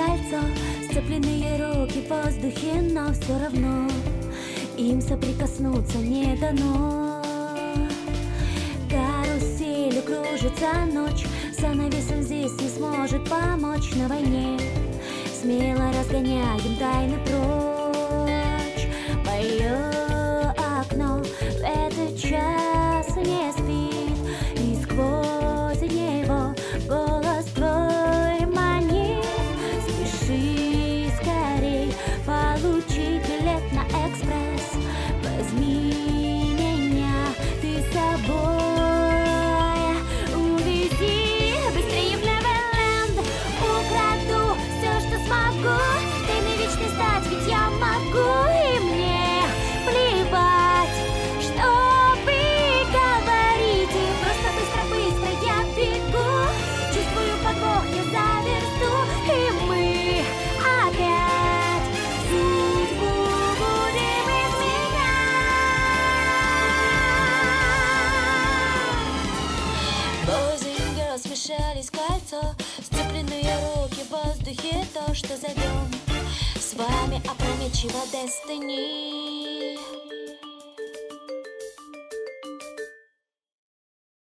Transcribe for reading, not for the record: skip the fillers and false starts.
кольцо, сцепленные руки в воздухе, но все равно им соприкоснуться не дано. Каруселью кружится ночь, занавесом здесь не сможет помочь. На войне смело разгоняем тайны прочь. Мое окно в этот час не спит, и сквозь него голос твой манит. Спеши скорей получить билет на экспресс. Возьми меня ты с собой. Увези быстрее в Неверленд. Украду все, что смогу. Тайной вечной стать, ведь я могу. И мне плевать, что вы говорите. Просто быстро я бегу. Чувствую подвох, я за версту. И мы опять судьбу будем изменять. Boys and girls смешались в кольцо, сцепленные руки в воздухе, то, что зовем с вами опрометчиво Destiny.